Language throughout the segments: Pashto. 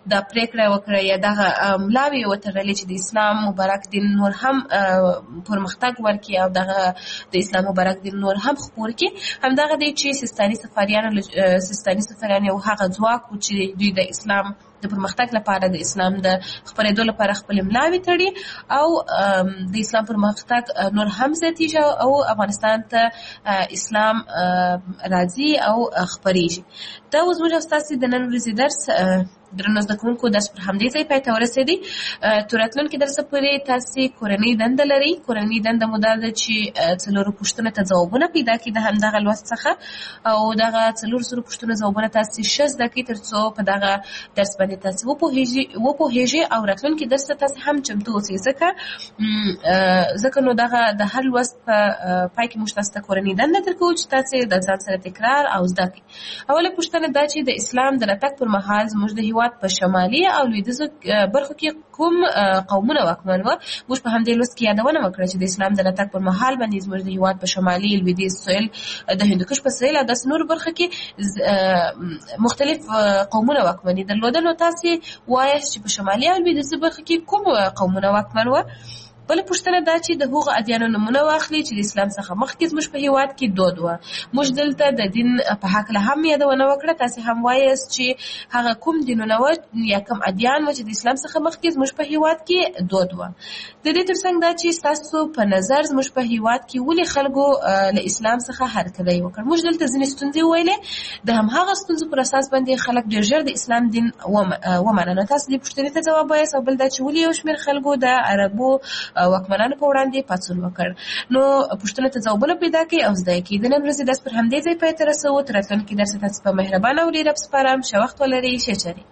دا پریکړه وکړه یا دغه ملاوې وتړلې چې د اسلام مبارک دین نور هم پرمختګ ورکړي او دغه د اسلام مبارک دین نور هم خپور کړي. همدغه دی چې سیستاني صفاریان یو هغه ځواک و چې دوی د اسلام د پرمختګ لپاره د اسلام د خپرېدو لپاره خپل ملاوې تړي او د اسلام پرمختګ نور هم زیاتېږي او افغانستان ته اسلام راځي او خپرېږي. دا اوس زموږ او ستاسې د نن ورځې درس درنو زده کوونکو درس پر همدې ځای پای ته ورسېدی. تر راتلونکي درسه پورې تاسې کورنۍ دنده لرئ. کورنۍ دنده مو دا ده چې څلورو پوښتنو ته ځوابونه پیدا کړي د همدغه لوست څخه او دغه څلورو پوښتنو ځوابونه تاسې ښه زده کړئ تر څو په دغه درس باندې تاسې وپوهېږئ او راتلونکي درس ته تاسې هم چمتو اوسئ. ځکه نو دغه د هر لوست په پای کې موږ تاسو ته کورنۍ دنده درکوو چې تاسې د ځان سره تکرار او زده کړئ. اوله پوښتنه دا چې د اسلام د راتګ پر مهال زموږ د هېواد په شمالي او لویدیځو برخو کې کوم قومونه واکمن وو. موږ په همدې لوست کې یادونه وکړه چې د اسلام د راتګ پر مهال باندې زموږ د هېواد په شمالي لویدیځ سویل د هندوکش په سویل او داسې نورو برخو کې مختلف قومونه واکمني درلوده. نو تاسې وایاست چې په شمالي او لویدیځو برخو کې کوم قومونه واکمن وو. بله پوښتنه دا چې د هغو ادیانو نومونه واخلي چې د اسلام څخه مخکې زموږ په هېواد کې دود وه. موږ دلته د دین په هکله هم یادونه وکړه. تاسې هم وایاست چې هغه کوم دینونه وه یا کوم ادیان وه چې د اسلام څخه مخکې زموږ په هېواد کې دود وه. د دې تر څنګ دا چې ستاسو په نظر زموږ په هېواد کې ولې خلکو له اسلام څخه هرکلی وکړ. موږ دلته ځینې ستونزې وویلې. د همهغه ستونزو پر اساس باندې خلک ډېر ژر د اسلام دین ومنه. نو تاسو دې پوښتنې ته ځواب وایاست او بل دا چې ولې یو شمېر خلکو د عربو واکمنانو په وړاندې پاڅون وکړ. نو پوښتنو ته ځوابونه پیدا کړئ او زده یې کړئ. د نن ورځې درس پر همدې ځای پای ته رسوو. تر راتلونکي درس تاسو په مهربانه او ډېر سپارم. ښه وخت ولرئ. ښه چارې.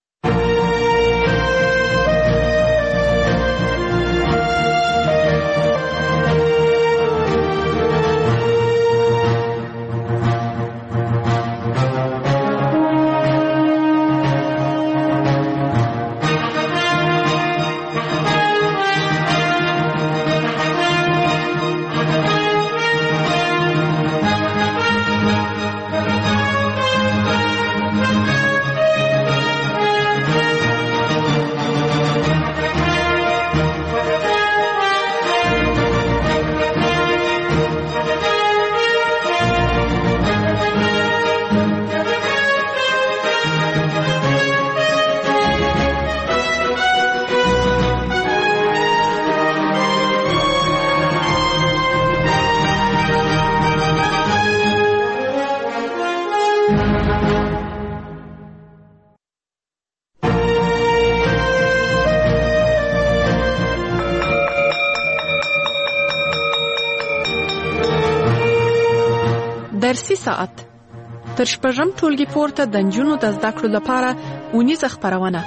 درسي ساعت تر شپږم ټولګي پورته د نجونو د زده کړو لپاره اونیزه خپرونه.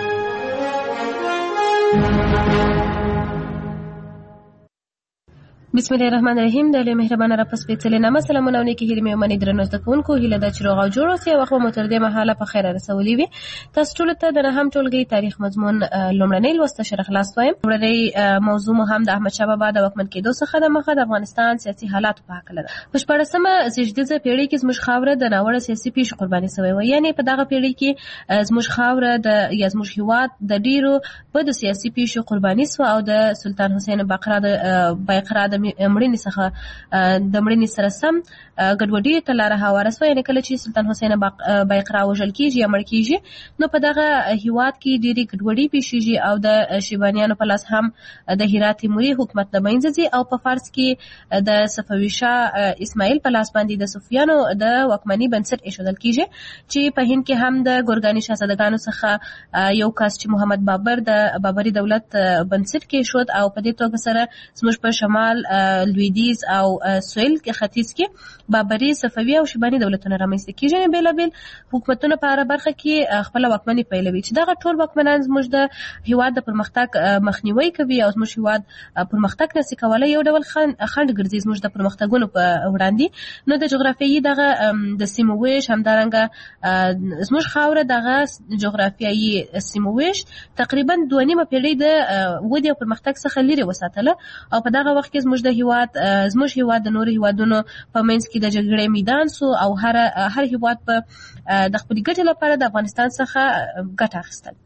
بسم الله الرحمن الرحیم. د لوی مهربانه رب سپېڅلې نامه سلامونه او نیکې هیلې مې ومنئ. درنو زده کوونکو، هیله ده چې روغ او جوړ اوسئ او وخت مو تر دې مهاله په خیره رسولي وي. تاسو ټولو ته د نهم ټولګي تاریخ مضمون لومړنۍ لوست ته ښه راغلاست وایم. لومړنۍ موضوع مو هم د احمدشاه بابا د واکمن کېدو څخه د مخه د افغانستان سیاسي حالاتو په هکله ده. په 14مه زېږدیزه پېړۍ کې زموږ خاوره د ناوړه سیاسي پیښو قرباني شوې وه. یعنې په دغه پېړۍ کې زموږ خاوره یا زموږ هېواد د ډېرو بدو سیاسي پیښو قرباني شوه او د سلطان حسین بایقرا د مړینې څخه د مړینې سره سم ګډوډي ته لاره هواره شوه. یعنې کله چې سلطان حسین بایقرا وژل کېږي یا مړ کېږي، نو په دغه هېواد کې ډېرې ګډوډي پیښېږي او د شیبانیانو په لاس هم د هرات تیموري حکومت له منځه ځي او په فارس کې د صفوي شاه اسماعیل په لاس باندې د صوفیانو د واکمني بنسټ ایښودل کېږي، چې په هند کې هم د ګورګاني شاهزادګانو څخه یو کس چې محمد بابر د بابري دولت بنسټ کېښود او په دې توګه سره زموږ په شمال لویدیځ او سویل کې ختیځ کې بابري، صفوي او شیباني دولتونه رامنځته کېږي. بېلابېل حکومتونه په هره برخه کې خپله واکمني پیلوي، چې دغه ټول واکمنان زموږ د هېواد د پرمختګ مخنیوی کوي او زموږ هېواد پرمختګ نسي کولی، یو ډول خنډ ګرځي زموږ د پرمختګونو په وړاندې. نو د جغرافیایي دغه د سیمو ویش، همدارنګه زموږ خاوره دغه جغرافیایي سیمو ویش تقریبا 2.5 پېړۍ د ودې او پرمختګ څخه لرې وساتله او په دغه وخت کې زموږ هېواد د نورو هېوادونو په منځ کې کې د جګړې میدان سو او هر هیواد په د خپل ګټې لپاره د افغانستان څخه ګټه اخیستل.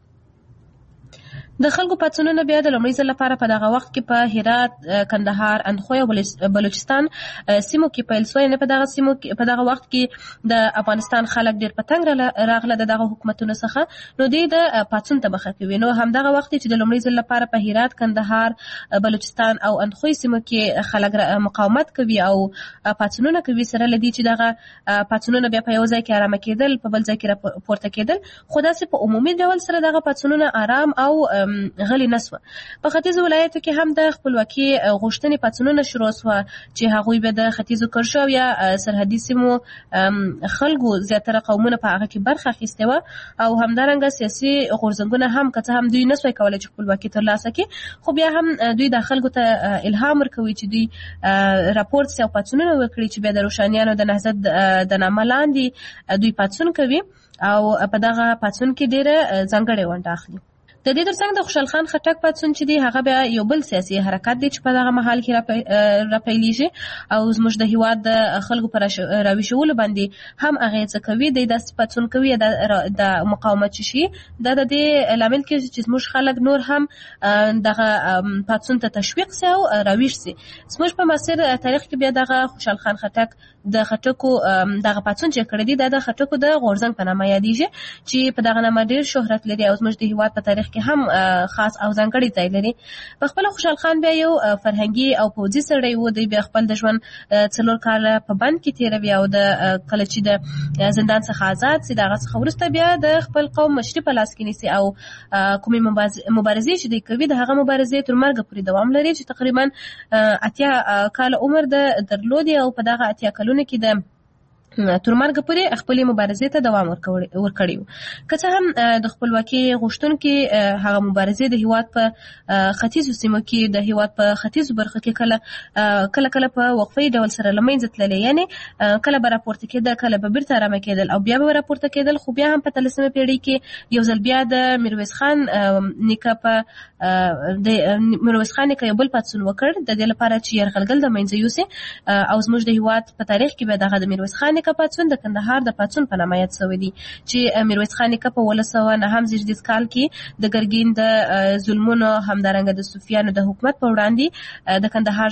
د خلکو پاڅونونه بیا د لومړي ځل لپاره په دغه وخت کې په هرات، کندهار، اندخوی او بلوچستان سیمو کې پیل شوی. نه په دغه وخت کې د افغانستان خلک ډېر په تنګ راغله د دغه حکومتونو څخه، نو دوی د پاڅون ته مخه کوي. نو همدغه وخت چې د لومړي ځل لپاره په هرات، کندهار، بلوچستان او اندخوی سیمو کې خلک مقاومت کوي او پاڅونونه کوي، سره لدی چې دغه پاڅونونه بیا په یو ځای کې آرامه کېدل، په بل ځای کې پورته کېدل، خو داسې په عمومي ډول سره دغه پاڅونونه آرام او غلی نسوه. په ختیځو ولایتو کې هم د خپلواکي غوښتنې پاڅونونه شروع شوه چې هغوی به د ختیځو کرښو یا سرحدي سیمو خلکو زیاتره قومونه په هغه کې برخه اخیستې وه او همدارنګه سیاسي غورځنګونه هم که څه هم دوی نسوی کولی چې خپلواکي ترلاسه کړي، خو بیا هم دوی د خلکو ته الهام ورکوي چې دوی راپورټ سي او پاڅونونه وکړي چې بیا د روښانیانو د نهضت د نامه لاندې دوی پاڅون کوي او په دغه پاڅون کې ډېره ځانګړې ونډه اخلي. د دې ترڅنګ د خوشحال خان خټک پاڅون چې دی هغه بیا یو بل سیاسي حرکت دی چې په دغه مهال کې راپیلېږي او زموږ د هیواد د خلکو پر راویښولو باندې هم اغېزه کوي. دی داسې پاڅون کوي د مقاومت شي، دا د دې لامل کېږي چې زموږ خلک نور هم دغه پاڅون ته تشویق سي او راویښ سي. زموږ په معاصر تاریخ کې بیا دغه خوشحال خان خټک د خټکو دغه پاڅون چې کړی دی دا د خټکو د غورځنګ په نامه یادېږي چې په دغه نامه ډېر شهرت لري او زموږ د هیواد په تاریخ کې هم خاص او ځانګړی ځای لري. په خپل خوشحال خان بیا یو فرهنګي او پوځي سړی و. دی بیا خپل د ژوند 4 کاله په بند کې تیروي او د کله چې د زندان څخه آزاد سي دغه څخه وروسته بیا د خپل قوم مشري په لاس کې نیسي او کومې مبارزې چې دی کوي د هغه مبارزې تر مرګه پورې دوام لري چې تقریبا 80 کاله عمر درلودي او په دغه 80 کلونو کې د تر مرګه پورې خپلې مبارزې ته دوام ورکړی و. که څه هم د خپلواکي غوښتونکي هغه مبارزې د هیواد په ختیځو سیمو کې د هیواد په ختیځو برخو کې کله په وقفي ډول سره له منځه تللې، یعنې کله به راپورته کېدل، کله به بیرته آرامه کېدل او بیا به راپورته کېدل، خو بیا هم په 13مه پیړۍ کې یو ځل بیا د میرویس خان نیکه یو بل پاڅون وکړ د دې لپاره چې یرغلګل د منځه یوسي او زموږ د هیواد په تاریخ کې به دغه د میرویس خان نیکه پاڅون د کندهار د پاڅون په نامه یاد شوی دی چې میرویس خان نیکه په 1909 کال کې د ګرګین د ظلمونو همدارنګه د صوفیانو د حکومت په وړاندې د کندهار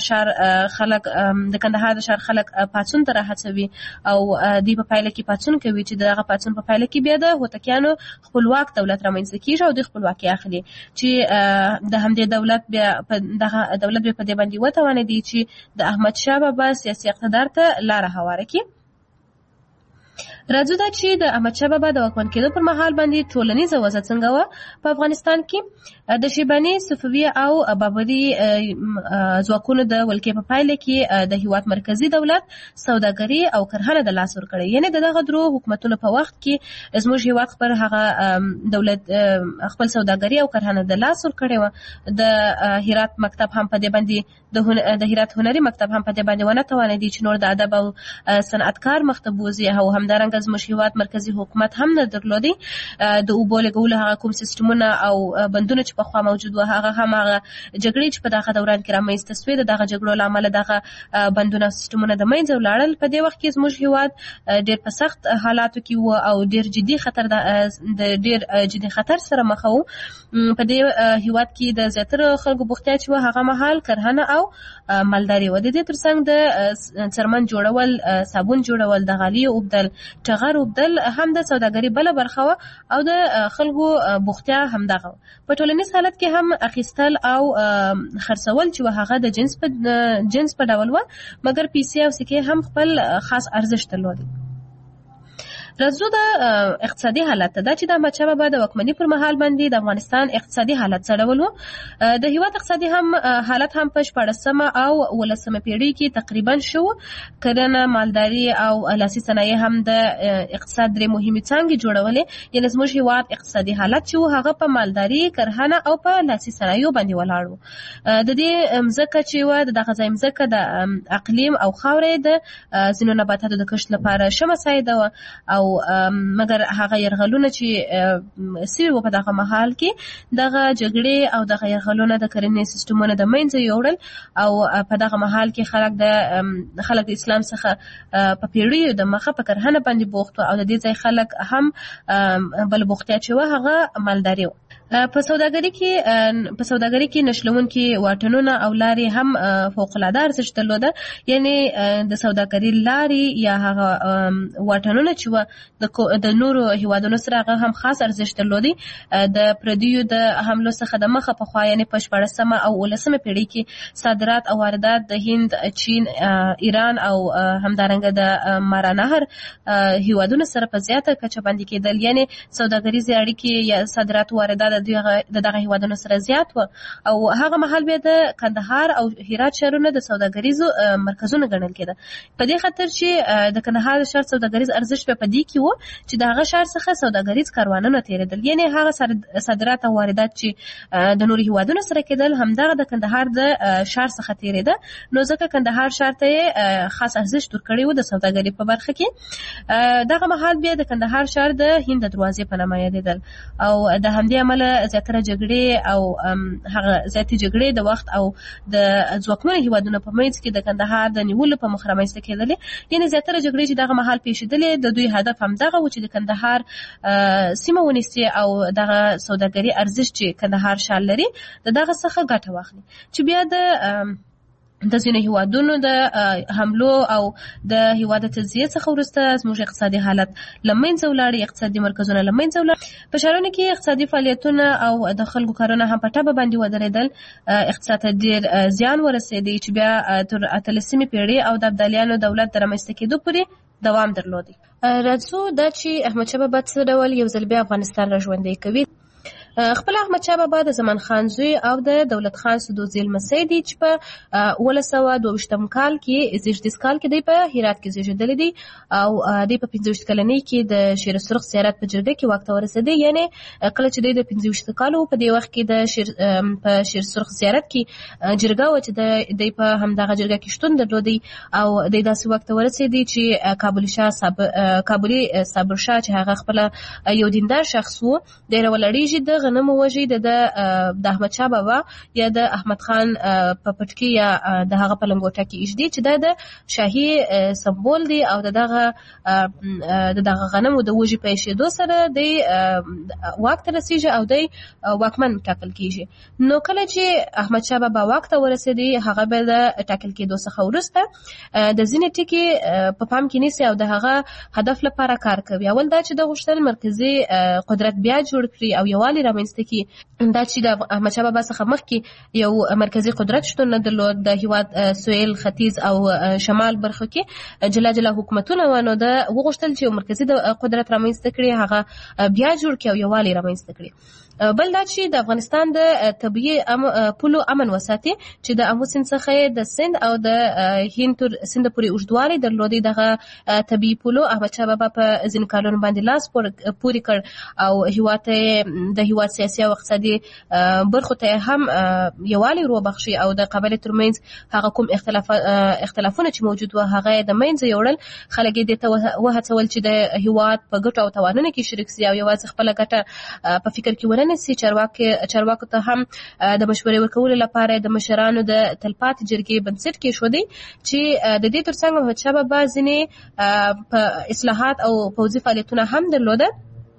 ښار خلک پاڅون ته راهڅوي او دوی په پایله کې پاڅون کوي چې دغه پاڅون په پایله کې بیا د هوتکیانو خپلواک دولت رامنځته کیږي او د خپلواکي اخلي چې د همدې دولت بیا په دې باندې وتوانېدي چې د احمد شاه بابا سیاسي اقتدار ته لاره هواره کړي. راځو دا چې د احمد شاه بابا د واکمن کېدو پر مهال باندې ټولنیزه وضع څنګه وه په افغانستان کې. د شیباني، صفوي او بابري ځواکونو د ولکې په پایله کې د هیواد مرکزی دولت سوداګري او کرهنه د لاس ورکړی، یعنې د دغه درو حکومتونو په وخت کې زموږ هیواد خپل هغه دولت خپل سوداګري او کرهنه د لاس ورکړی و. د هرات مکتب هم په دې باندې د هرات هنري مکتب هم په دې باندې ونه توانېدي چې نور د ادب او صنعتکار مخته بوځي او همدارنګه زموږ هیواد مرکزی حکومت هم نه درلودي. د اوبو لګولو هغه کوم سیستمونه او بندونه چې پخوا موجود وو هغه هم هغه جګړې چې په دغه دوران کې رامنځته سوې د دغه جګړو له امله دغه بندونه سیستمونه د منځه ولاړل. په دې وخت کې زموږ هیواد ډېر په سخت حالاتو کې و او ډېر جدي خطر سره مخ وو. په دې هیواد کې د زیاتره خلکو بوختیا چې و هغه مهال کرهنه او مالداري و. د دې ترڅنګ د څرمن جوړول، صابون جوړول، د غالۍ اوبدل، ټغر اوبدل هم د سوداګري بله برخه وه او د خلکو بوختیا همدغه وه. په ټولنیز حالت کې هم اخیستل او خرڅول چې هغه د جنس په ډول وه، مګر پیسې او سکې هم خپل خاص ارزښت درلودي. راځو د اقتصادي حالت ته. دا چې د احمدشاه بابا د واکمنۍ پر مهال باندې د افغانستان اقتصادي حالت څه ډول و. د هیواد اقتصادي حالت هم په 14مه او 18مه پیړۍ کې تقریبا شو. کرنه، مالداري او لاسي صنایع هم د اقتصاد درې مهمې څانګې جوړولې، یعنې زموږ هیواد اقتصادي حالت چې هغه په مالداري، کرهنه او په لاسي صنایعو باندې ولاړ و. د دې مځکه چې و د دغه ځای مځکه د اقلیم او خاورې د ځینو نباتاتو د کښت لپاره ښه مساعده وه او او مګر هغه يرغلونه چې سوي و په دغه مهال کې دغه جګړې او دغه يرغلونه د کرنې سیستمونو د منځه یوړل او په دغه مهال کې خلک د اسلام څخه په پیړیو د مخه په کرهنه باندې بوخت او د دې ځای خلک هم بل بوختیا چې و هغه مالداري و. په سوداګرۍ کې نښلونکي واټنونه او لارې هم فوق العاده ارزښت درلوده. یعنی د سوداګرۍ لارې یا هغه واټنونه چې و د نورو هیوادونو سره هغه هم خاص ارزښت درلودي. د پردیو د حملو څخه د مخه په خوا یعنی په 14مه او 19مه پیړۍ کې صادرات او واردات د هند، چین، ایران او همدارنګه د مارانهر هیوادونو سره په زیاته کچه باندې کېدل. یعنی سوداګریزې اړیکې یا صادرات او واردات د دغه هیوادونو سره زیات و او هغه مهال بیا د کندهار او هرات شهرونه د سوداګریزو مرکزونه ګڼل کېده. په دې خاطر چې د کندهار شهر سوداګریز ارزښت په دې کې و چې د هغه شهر څخه سوداګریز کاروانونه تیرېدل. یعنی هغه صادرات او واردات چې د نورو هیوادونو سره کېدل همدغه د کندهار د شهر څخه تیرېده. نو ځکه کندهار شهر ته خاص ارزښت ورکړی و د سوداګرۍ په برخه کې. دغه مهال بیا د کندهار شهر د هند د دروازې په نامه یادېدل او د همدې امله زیاتره جګړې او هغه زیاتې جګړې د وخت او د ځواکمنو هیوادونو په منځ کې د کندهار د نیولو په مخ رامنځته کېدلې. یعنې زیاتره جګړې چې دغه مهال پیښېدلې د دوی هدف همدغه و چې د کندهار سیمه ونیسي او دغه سوداګري ارزښت چې کندهار ښار لري د دغه څخه ګټه واخلي. چې بیا د ځینو هیوادونو د حملو او د هیواد تجزیې څخه وروسته زموږ اقتصادي حالت له منځه ولاړ، اقتصادي مرکزونه له منځه ولاړ. په ښارونو کې اقتصادي فعالیتونه او د خلکو کارونه هم په ټپه باندې ودرېدل. اقتصاد ته ډېر زیان ورسېدی چې بیا تر 18مې پیړۍ او د ابدالیانو دولت د رامنځته کېدو پورې دوام درلودی. راځو دا چې احمدشاه بابا څه ډول یو ځل بیا افغانستان را ژوندی کوي. خپل احمدشاه بابا د زمان خان زوی او د دولت خان سدوزي لمسی دی چې په 1922 کال کې زیږدیز کال کې دی په هرات کې زیږېدلی دی او دی په 25 کلنۍ کې د شیر سرخ زیارت په جرګه کې واک ته ورسېدی. یعنی کله چې دی د 25 کالو په دې وخت کې په شیر سرخ زیارت کې جرګه و چې دی په همدغه جرګه کې شتون درلودی او دی داسې واک ته ورسېدی چې کابلي صابر شاه چې هغه خپل یو دیندار شخص و دی راولړېږي د غنم وژي د احمد شاه بابا یا د احمد خان په پټکي یا د هغه په لنګوټه کې ایږدي چې دا د شاهي سمبول دی او دغه غنمو د وژي په ایښېدو سره دی واک ته رسېږي او دی واکمن ټاکل کېږي. نو کله چې احمد شاه بابا واک ته ورسېدی هغه به د ټاکل کېدو څخه وروسته د ځینې ټکي په پام کې نیسي او د هغه هدف لپاره کار کوي. اول دا چې د غوښتل مرکزي قدرت بیا جوړ کړي او یووالی رامنځته کړي. دا چې د احمدشاه بابا څخه مخکې یو مرکزي قدرت شتون نه درلود. د هیواد سویل، ختیځ او شمال برخو کې جلا حکومتونه و. نو د وغوښتل چې یو مرکزي قدرت رامنځته کړي هغه بیا جوړ کړي او یووالی رامنځته کړي. بل دا چې د افغانستان د طبیعي پولو امن وساتي چې د امو سیند څخه د سند او د هند تر سند پورې اوږدوالی درلودي. دغه طبیعي پولو احمدشاه بابا په ځینو کارونو باندې لاس پورې کړ او د هیواد سیاسي او اقتصادي برخو ته هم یووالی وروبخښي او د قبایلو ترمنځ هغه کوم اختلافونه چې موجود و هغه د منځه یوړل. خلک یې دې ته وهڅول چې د هیواد په ګټو او تاوانونو کې شریک سي او یوازې خپله ګټه په فکر کې ونیسي. چارواکو ته هم د مشورې ورکولو لپاره د مشرانو د تلپاتې جرګې بنسټ کېښودی چې د دې ترڅنګ احمدشاه بابا ځینې په اصلاحات او پوځي فعالیتونه هم درلوده.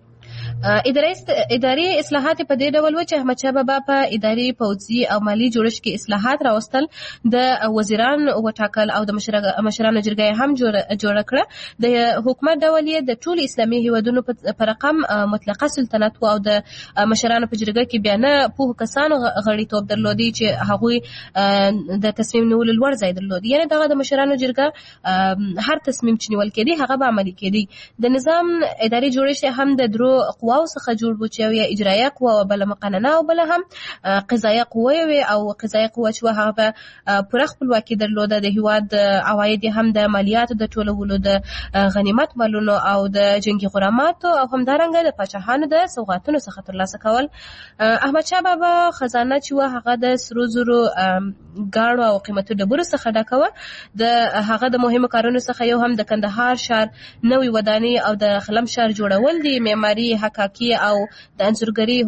اداري اصلاحات په دې ډول و چې احمدشاه بابا په اداري، پوځي او مالي جوړښت کې اصلاحات راوستل. د وزیران وټاکل او د مشرانو جرګه هم جوړه کړه. د حکومت ډول یې د ټولو اسلامي هیوادونو په رقم مطلقه سلطنت و او د مشرانو په جرګه کې بیا نه پوهو کسانو غړیتوب درلودي چې هغوی د تصمیم نیولو لوړ ځای درلودي. یعنې دغه د مشرانو جرګه هر تصمیم چې نیول کېدی هغه به عملي کېدی. د نظام اداري جوړښت هم د درو قواو څخه جوړ و چې یو اجرایه قوه او بله مقننه او بله هم قضایه قوه وي او قضایه قوه چې هغه به پوره خپلواکي درلوده. د هیواد عواید هم د مالیاتو د ټولولو، د غنیمت مالونو او د جنگي غراماتو او همدارنګه د پاچاهانو د سوغاتونو څخه ترلاسه کول. احمدشاه بابا خزانه چې هغه د سرو زرو ګاڼو او قیمتي ډبرو څخه ډکه وه. د هغه د مهمو کارونو څخه یو هم د کندهار ښار نوې ودانۍ او د خلم ښار جوړول دي. معماري، حکاکي او د انځورګرۍ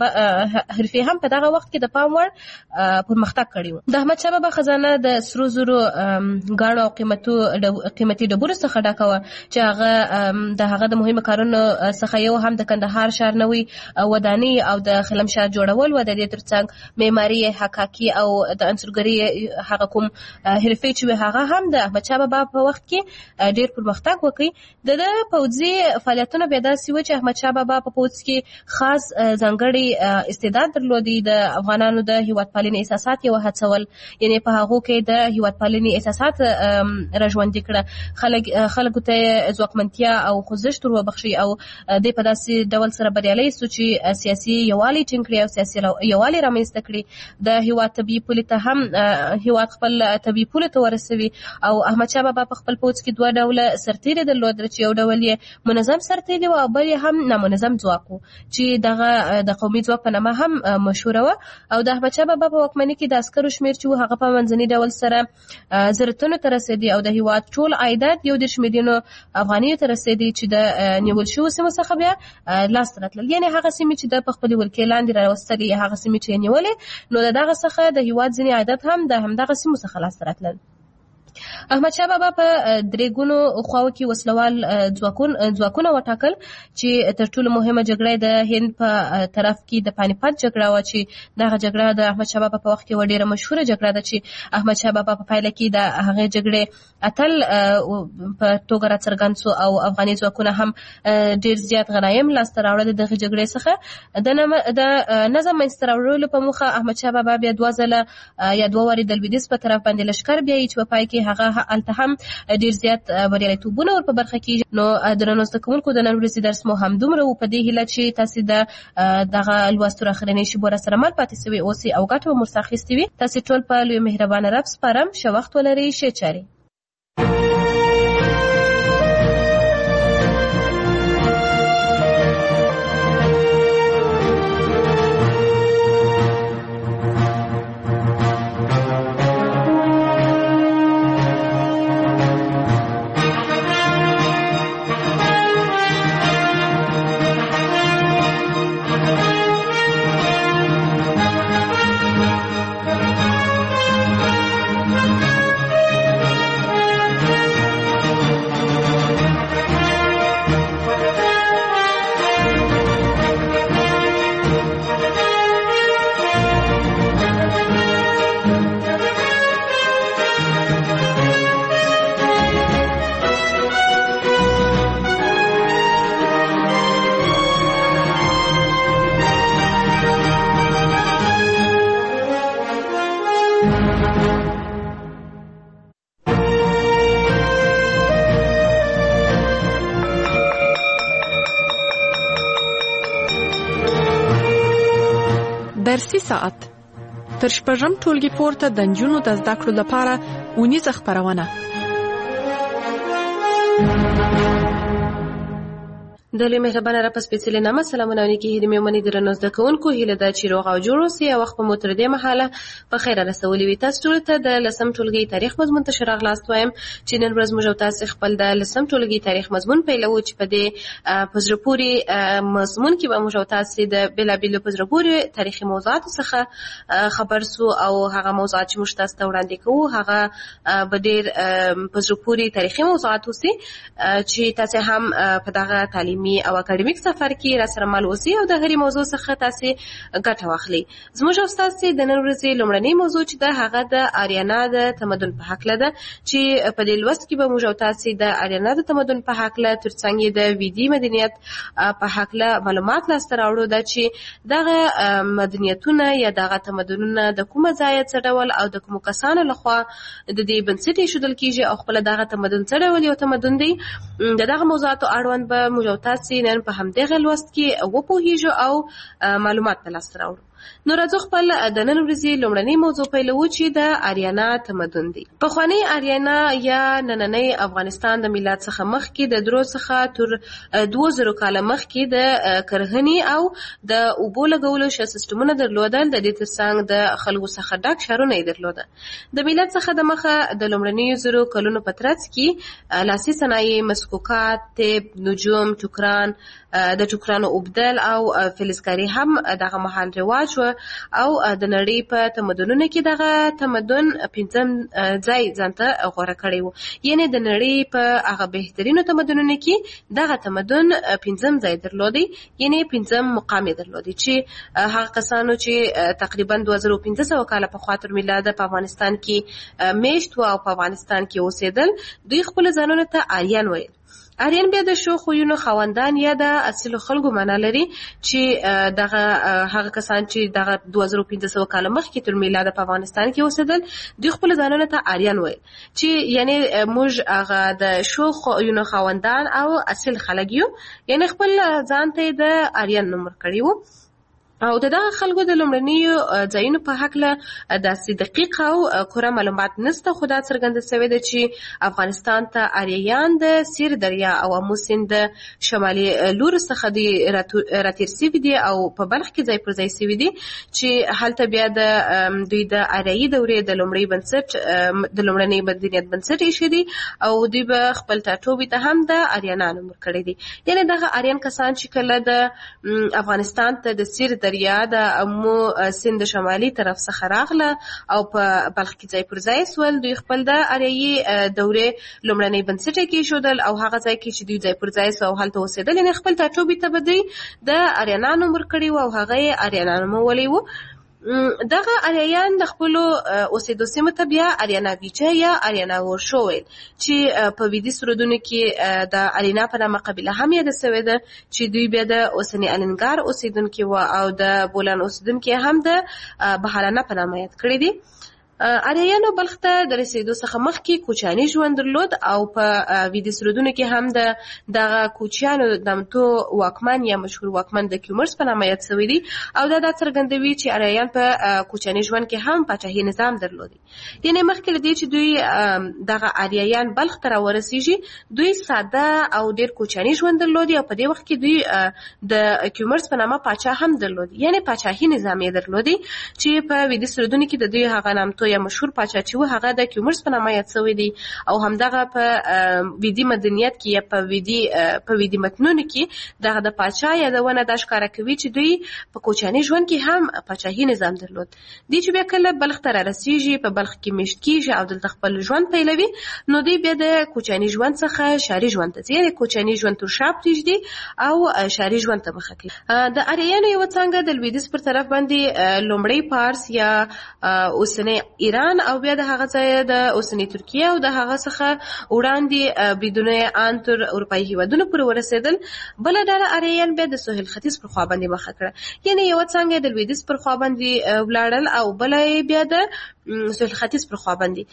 حرفې هم په دغه وخت کې د پام وړ پرمختګ کړی و. د احمدشاه بابا خزانه د سرو زرو ګاڼو او قیمتي ډبرو څخه ډکه وه چې د هغه د مهمو کارونو څخه یو هم د کندهار ښار نوې ودانۍ او د خلم ښار جوړول و. د دې ترڅنګ معماري، حکاکي او د انځورګرۍ هغه کوم حرفې چې هغه هم د احمدشاه بابا په وخت کې ډېر پرمختګ وکړي. د پوځي فعالیتونه بیا داسې و چې احمدشاه بابا په پوځ کې خاص ځانګړی استعداد درلودی. د افغانانو د هیوادپالنې احساسات یې وهڅول، یعنې په هغو کې د هیوادپالنې احساسات راژوندي کړه. خلکو ته ځواکمنتیا او خوځښت ور وبخښي او دې په داسې ډول سره بریالی سو چې سیاسي یووالی ټینګ کړي او سیاسي یووالی رامنځته کړي. د هیواد طبیعي پولې ته هم هیواد خپل طبیعي پولې ته ورسوي او احمدشاه بابا په خپل پوځ کې دوه ډوله سرتیري درلودل چې یو ډول یې منظم سرتیري و او بل یې هم نامنظم ځواک و چې دغه د قومي ځواک په نامه هم مشهوره وه. او د احمدشاه بابا په واکمنۍ کې د عسکرو شمېر چې هغه په منځني ډول سره زرتونو ته رسېدی او د هیواد ټول عایدات 1 میلیونو افغانیو ته رسېدی چې د نیول شوو سیمو څخه بیا لاسته راتلل. یعنې هغه سیمې چې د په خپلې ولکې لاندې راوستلې، هغه سیمې چې یې نیولې، نو د دغه څخه د هیواد ځینې عایدات هم د همدغه سیمو څخه لاسته راتلل. احمدشاه بابا په درې ګونو خواو کې وسلوال ځواکونه وټاکل چې تر ټولو مهمه جګړه د هند په طرف کې د پانیپت جګړه وه چې دغه جګړه د احمدشاه بابا په وخت کې ډېره مشهوره جګړه ده چې احمدشاه بابا په پایله کې د هغې جګړې اتل په توګه راڅرګند سو او افغاني ځواکونه هم ډېر زیات غنایم لاسته راوړل. دغه جګړې څخه د نظم منځته راوړلو په موخه احمدشاه بابا بیا 2 ځله یا 2 وارې د لویدیځ په طرف باندې لښکر بیایي چې په پای کې هغه هلته هم ډېر زیات بریالیتوبونه ور په برخه کېږي. نو درنو زده کوونکو د نن ورځې درس مو همدومره و. په دې هیله چې تاسې دغه لوستو راخرنۍ شیبو راسره مل پاتې سوي اوسئ او ګټه مو ورڅخه اخیستې وي. تاسې ټول په لوی مهربانه رب سپارم. ښه وخت ولرئ. ښې چارې. درسي ساعت تر شپږم ټولګي پورته د نجونو د زده کړو لپاره اونیزه خپرونه. د لوی مهربانه رب سپېڅلې نامه سلامونه او نیکې هیلې مې ومنئ. درنو زده کوونکو، هیله ده چې روغ او جوړ اوسئ او وخت مو تر دې مهاله په خیره رسولی وي. تاسو ټولو ته د 10م ټولګي تاریخ مضمون ته ښه راغلاست وایم چې نن ورځ موږ او تاسې خپل د 10م ټولګي تاریخ مضمون پیلوو چې په دې په زړه پورې مضمون کې به موږ او تاسې د بېلابېلو په زړه پورې تاریخي موضوعاتو څخه خبر سو او هغه موضوعات چې موږ تاسو ته وړاندې کوو هغه به ډېر په زړه پورې تاریخي موضوعات اوسي چې تاسې هم په دغه تعلیمي او اکاډمیک سفر کې را سره مل اوسئ او د هرې موضوع څخه تاسې ګټه واخلئ. زموږ او ستاسې د نن ورځې لومړنۍ موضوع چې ده هغه د آریانا د تمدن په هکله ده چې په دې لوست کې به موږ او تاسې د آریانا د تمدن په هکله ترڅنګ یې د ویدي مدنیت په هکله معلومات لاسته راوړو. ده چې دغه مدنیتونه یا دغه تمدنونه د کومه ځایه څه ډول او د کومو کسانو لخوا د دې بنسټ ایښودل کېږي او خپله دغه تمدن څه ډول یو تمدن دی. د دغه موضوعاتو اړوند به موږ او تاسې نن په همدغه لوست کې وپوهیږو او معلومات ترلاسه راوړو. نو راځو خپل د نن ورځې لومړنۍ موضوع پیلوو چې د آریانا تمدن دی. پخوانی آریانا یا نننی افغانستان د میلاد څخه مخکې د درو څخه تر 2000 کاله مخکې د کرهنې او د اوبو لګولو سیستمونه درلودل. د دې ترڅنګ د خلکو څخه ډک ښارونه یې درلوده. د میلاد څخه د مخه د لومړنیو 1000 کلونو په ترڅ کې لاسي صنایع، مسکوکات، طب، نجوم، ټوکران، د ټوکرانو اوبدل او فلزکاري هم دغه مهال رواج و او د نړۍ په تمدنونو کې دغه تمدن 5م ځای ځانته غوره کړی و. یعنی د نړۍ په هغه بهترینو تمدنونو کې دغه تمدن 5م ځای درلودی، یعنی 5م مقام درلودی چې هغه کسانو چې تقریبا 2500 کاله پخوا تر میلاد په افغانستان کې میشت و او په افغانستان کې اوسېدل، دوی خپل ځانونو ته آریان ویل. آریان بیا د ښو خویونو خاوندان یا د اصلو خلکو معنا لري چې دغه هغه کسان چې دغه 2500 کاله مخکې تر میلاد په افغانستان کې اوسېدل، دوی خپل ځانونو ته آریان ویل چې یعنی موږ هغه د ښو خویونو خاوندان او اصل خلک یو، یعنی خپل ځان ته د آریان نوم ورکړی و. او دغه خلکو د لومړنیو ځایونو په هکله داسې دقیق او پوره معلومات نشته، خو دا څرګنده شوې ده چې افغانستان ته آریایان د سیر دریا او امو سیند د شمالي لوري څخه دی راتېر شوي دي او په بلخ کې ځای پر ځای شوي دي چې هلته بیا د دوی د آریایي دورې د لومړني بنسټ د لومړني مدنیت بنسټ ایښی دی او دوی به خپل ټاټوبي ته هم د آریانانو ورکړی دي. یعنی دغه آریان کسان چې کله د افغانستان ته د سیر دریا د امو سیند شمالي طرف څخه راغله او په بلخ کې ځای پر ځای سول، دوی خپل د آریایي دورې لومړنی بنسټ یې کېښودل او هغه ځای کې چې دوی ځای پر ځای سو او هلته اوسېدل، یعنې خپل ټاټوبي ته به دوی د آریانانو ورکړي وو او هغه یې آریانانو نومولی وو. دغه آریایان د خپلو اوسېدو سیمو ته بیا آریاناویچه یا آریاناورشو ویل چې په ویدي سرودونو کې د الینا په نامه قبیله هم یاده سوې ده چې دوی بیا د اوسني الینګار اوسېدونکي وو او د بولان اوسېدونکي هم د بهارانه په نامه یاد کړي دي. آریایانو بلخ ته د رسېدو څخه مخکې کوچیاني ژوند درلود او په ویدي سرودونو کې هم دغه کوچیانو نامتو واکمن یا مشهور واکمن د کیومرس په نامه یاد شوی دی او دا څرګندوي چې آریایان په کوچیاني ژوند کې هم پاچاهي نظام درلودي. یعنې مخکې له دې چې دوی دغه آریایان بلخ ته راورسېږي، دوی ساده او ډېر کوچیاني ژوند درلودي او په دې وخت کې دوی د کیومرس په نامه پاچا هم درلودي، یعنې پاچاهي نظام یې درلودي چې په ویدي سرودونو کې د دوی هغه نامتو یا مشهور پاچا چې و هغه د کیومرس په نامه یاد شوی دی او همدغه په ویدي مدنیت کې یا په ویدي متنونو کې دغه د پاچا یادونه دا ښکاره کوي چې دوی په کوچیاني ژوند کې هم پاچاهي نظام درلود. دوی چې بیا کله بلخ ته رارسېږي، په بلخ کې میشت کېږي او دلته خپل ژوند پیلوي، نو دوی بیا د کوچیاني ژوند څخه ښاري ژوند ته ځي، یعنې کوچیاني ژوند تر شا پرېږدي او ښاري ژوند ته مخه کوي. د آریایانو یوه څانګه د لویدیځ پر طرف باندې لومړی پارس یا اوسنی ایران او بیا د هغه ځای د اوسنۍ ترکیه او د هغه څخه وړاندې بریدونه ان تر اروپایي هیوادونو پورې ورسېدل. بله ډله آریایان بیا د سهیل ختیځ پر خوا باندې مخه کړه، یعنې یوه څانګه د لویدیځ پر خوا باندې ولاړل او بله یې بیا د سهیل ختیځ پر خوا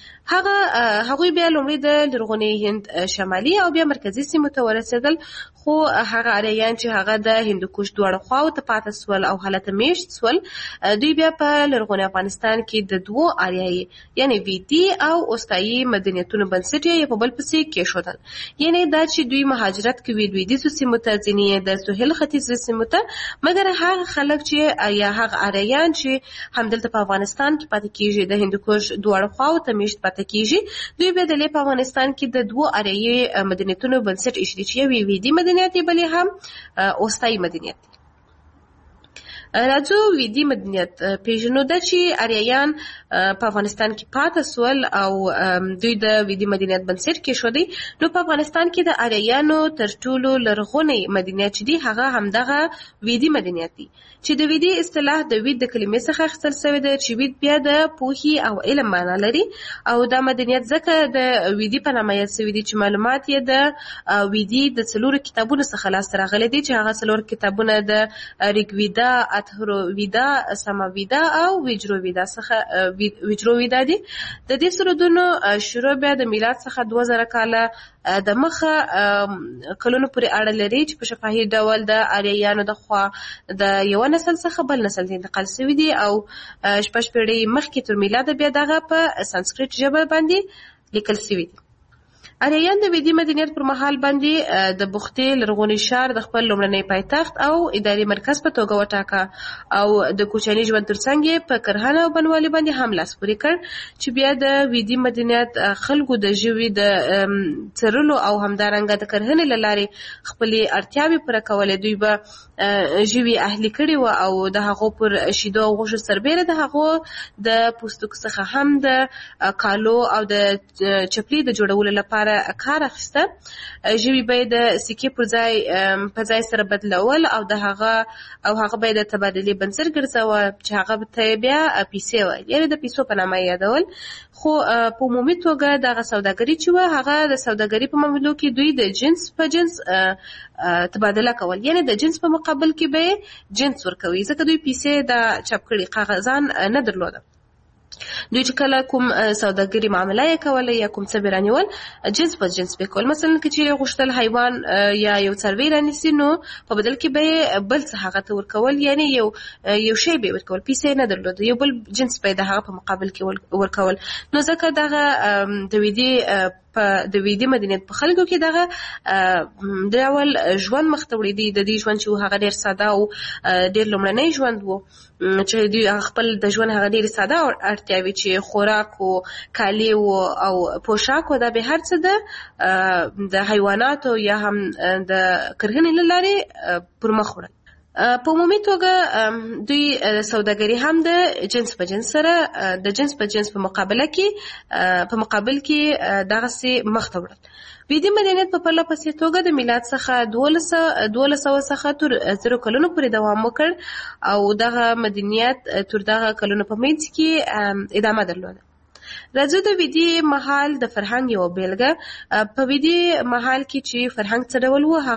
باندې هغوی بیا لومړی د لرغوني هند شمالي او بیا مرکزي سیمو ته ورسېدل، خو هغه آریایان چې هغه د هندوکش دواړو خواو ته پاتې سول او هلته میشت سول، دوی بیا په لرغوني افغانستان کې د دوو آریایي یعنی ویدي او اوستایي مدنیتونو بنسټ یې په بل پسې کېښودل. یعنې دا چې دوی مهاجرت کوي لویدیځو سیمو ته، ځینې د سهیل ختیځو سیمو ته، مګر هغه خلک چې یا هغه آریایان چې همدلته په افغانستان کې پاتې کېږي، د هندوکش دواړو خواو ته میشت پاتې کېږي، دوی بیا د په افغانستان کې د دوو آریایي مدنیتونو بنسټ ایښی چې یو ویدي مدنیت دی، بل یې هم اوستایي مدنیت دی. راځو ویدي مدنیت پیژنو. دا چې آریایان په افغانستان کې پاتې سول او دوی د ویدي مدنیت بنسټ کېښودی، نو په افغانستان کې د آریایانو تر ټولو لرغونی مدنیت چې دی هغه همدغه ویدي مدنیت دی چې د ویدي اصطلاح د وید د کلمې څخه اخیستل شوی دی چې وید بیا د پوهې او علم معنا لري او دا مدنیت ځکه د ویدي په نامه یاد شوي دي چې معلومات یې د ویدي د 4 کتابونو څخه لاسته راغلي دي چې هغه 4 کتابونه د ریګویدا، اتروویدا، سماویدا او ویجروویدا څخه ویجروویدا دي. د دې سرودونو شروع بیا د میلاد څخه 2000 کاله د مخه کلونو پورې اړه لري چې په شفاهي ډول د آریایانو د خوا د یو نسل څخه بل نسل ته انتقال شوی دي او شپږ پیړۍ مخکې تر میلاد بیا دغه په سانسکریت ژبه باندې لیکل شوی دي. آریایان د ویدي مدنیت پر مهال باندې د بختې لرغوني ښار د خپل لومړنی پایتخت او اداري مرکز په توګه وټاکه او د کوچني ژوند ترڅنګ یې په کرهنه او بڼوالۍ باندې هم لاس پورې کړ چې بیا د ویدي مدنیت خلکو د ژوي د څرلو او همدارنګه د کرهنې له لارې خپلې اړتیاوې پوره کولې. دوی به ژوي اهلي کړي وو او د هغو پر شیدو او غوښو سربیره د هغو د پوستکو څخه هم د کالو او د چپلي د جوړولو لپاره کار اخیسته. ژوي به یې د سکې په ځای سره بدلول او هغه به یې د تبادلې بنسټ ګرځاوه چې هغه ته بیا پیسې ویل، یعنې د پیسو په نامه یادول. خو په عمومي توګه دغه سوداګري چې وه هغه د سوداګري په معاملو کې دوی د جنس په جنس تبادله کول، یعنې د جنس په مقابل کې به یې جنس ورکوي، ځکه دوی پیسې د چاپ کړي کاغذان نه درلوده. دوی چې کله کوم سوداګري معامله یې کوله یا کوم څه به رانیول جنس په جنس به کول. مثلا که چیرې غوښتل حیوان یا یو څاروی رانیسي نو په بدل کې به بل څه هغه ته ورکول، یعنې یو شی به ورکول، پیسې نه درلوده، یو بل جنس به د هغه په مقابل کې ورکول. نو ځکه دغه د ویدي مدنیت په خلکو کې دغه ډول ژوند مخ ته وړي دي. د دې ژوند چې هغه ډېر ساده او ډېر لومړنی ژوند و چې دوی خپل د ژوند هغه ډېرې ساده اړتیاوې چې خوراک و، کالي و او پوشاک و، دا به هر څه د حیواناتو یا هم د کرهنې له لارې پر مخ وړل. په عمومي توګه دوی سوداګري هم د جنس په جنس سره د جنس په جنس په مقابل کې دغسې مخ ته وړل. ویدي مدنیت په پرله پسې توګه د میلاد څخه 1200 څخه تر 0 کلونو پورې دوام وکړ او دغه مدنیت تر دغه کلونو په منځ کې ادامه درلوده. راځو د ویدي مهال د فرهنګ یو بیلګه. په ویدي مهال کې چې فرهنګ څه ډول و،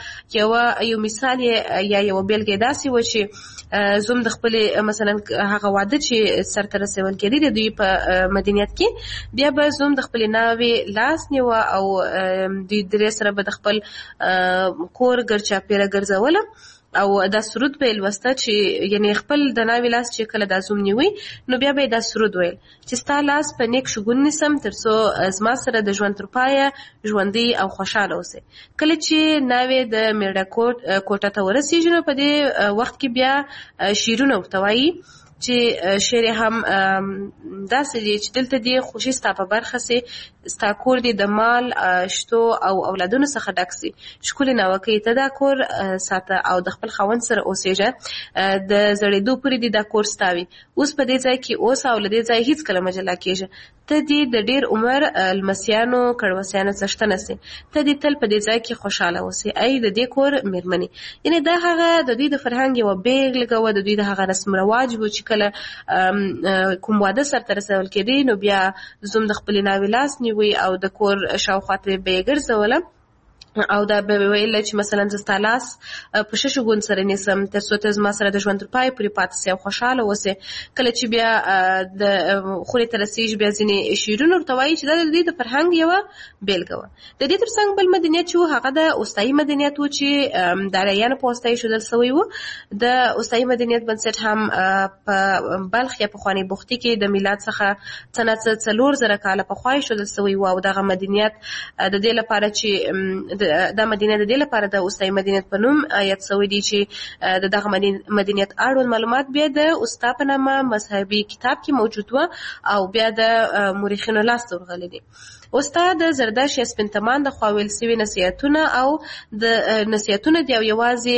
هغه یو مثال یا یو بیلګه داسې و چې زوم د خپلې مثلا هغه واده چې سرته رسول کېدی د دوی په مدنیت کې، بیا به زوم د خپلې ناوې لاس نیوه او دوی درې سره به د خپل کور ګرچاپیره ګرځوله او دا سرود به یې لوسته چې یعنې خپل د ناوې لاس چې کله دا زوم نیوي نو بیا به یې دا سرود ویل چې ستا لاس په نیک شګون نیسم تر څو زما سره د ژوند تر پایه ژوندی او خوشحاله اوسې. کله چې ناوې د میړه کوټه ته ورسېږي نو په دې وخت کې بیا شعرونه ورته وایي چې شعر هم داسې دی چې دلته دی خوشي ستا په برخه سي، ستا کور دی د مال شتو او اولادونو څخه ډک سي، ښکلې ناوکۍ ته دا کور ساته او د خپل خاوند سره اوسېږه، د زړېدو پورې دی دا کور ستا وي، اوس په دې ځای کې اوسه او له دې ځای هېڅکله مه جلا کېږه، ته دې د ډېر عمر لمسیانو کړوسیانو څښتنه سي، ته دې تل په دې ځای کې خوشحاله اوسې، ای د دې کور مېرمنې. یعنې دا هغه د دوی د فرهنګ یوه بېلګه وه، د دوی د هغه رسم رواج و چې کله کوم واده سرته رسول کېدی نو بیا زوم د خپلې ناوې لاس نیوي او د کور شاوخوا ته به یې ګرځوله او دا به ویل چې مثلا زه ستا لاس په ښه شګون سره نیسم تر څو ته زما سره د ژوند تر پایه پورې پاتې سې او خوشحاله اوسې. کله چې بیا د خونې ته رسېږي بیا ځینې شعرونه ورته وایي چې دا د دوی د فرهنګ یوه بېلګه وه. د دې تر څنګ بل مدنیت چې و هغه د اوستایي مدنیت و چې د آریایانو په واسطه ایښودل سوی و. د اوستایي مدنیت بنسټ هم په بلخ یا پخوانۍ بختي کې د میلاد څخه څه نه څه 4000 کاله پخوا ایښودل سوی و او دغه مدنیت د دې لپاره چې دا مدینه د دې لپاره د اوستایي مدینت په نوم یاد شوی دی چې د دغه مدینت اړوند معلومات بیا د اوستا په نامه مذهبي کتاب کې موجود و او بیا د مورخینو لاسته ورغلی دی. اوستا د زردشت یا سپین تمان د خوا ویل سوي نصیحتونه او د نصیحتونه دی او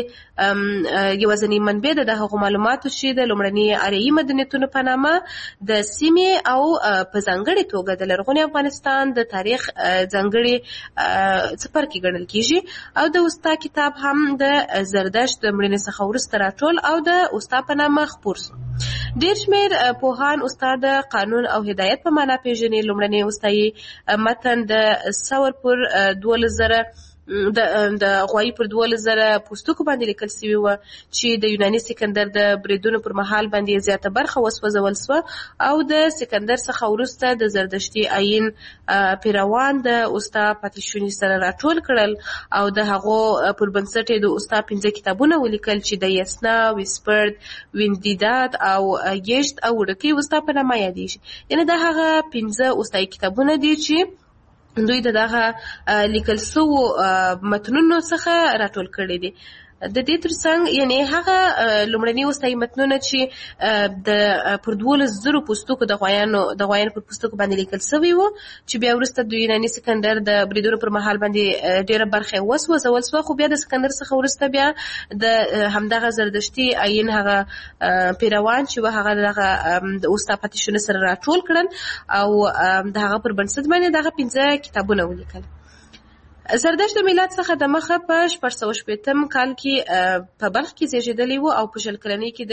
یوازینۍ منبع د هغو معلوماتو چې د لومړني آریایي مدنیتونو په نامه د سیمې او په ځانګړې توګه د لرغوني افغانستان د تاریخ ځانګړي څپرکي ګڼل کېږي او د اوستا کتاب هم د زردشت د مړینې څخه وروسته راټول او د اوستا په نامه خپور سو. ډېر شمېر پوهان اوستا د قانون او هدایت په معنا پېژني. لومړنی اوستایي متن د ثور پر 12000 د غوایي پر 12,000 پوستکو باندې لیکل شوي وو چې د یوناني سکندر د بریدونو پر مهال باندې زیاته برخه وسوځول سوه او د سکندر څخه وروسته د زردشتي آیین پیروان د اوستا پاتیشوني سره راټول کړل او د هغو پر بنسټ یې د اوستا 5 کتابونه ولیکل چې د یسنا، ویسپرد، ویندیداد او یشت او وړوکی اوستا په نامه یادېږي. یعنې دا هغه 5 اوستایي کتابونه دي چې دوی دغه لیکل سوو متنونو څخه راټول کړي دي. د دې ترڅنګ یعنی هغه لومړني اوستایي متنونه چې د پر 12,000 پوستکو د غوایانو پر پوستکو باندې لیکل شوي وو چې بیا وروسته د یوناني سکندر د بریدونو پر مهال باندې ډېره برخه یې وسوځول سوه، خو بیا د سکندر څخه وروسته بیا د همدغه زردشتي آیین هغه پیروان چې وه هغه دغه د اوستا پاتیشونه سره راټول کړل او د هغه پر بنسټ باندې دغه 5 کتابونه ولیکل. زردشت د میلاد څخه د مخه په 460 کال کې په بلخ کې زیږېدلی و او په 20 کلنۍ کې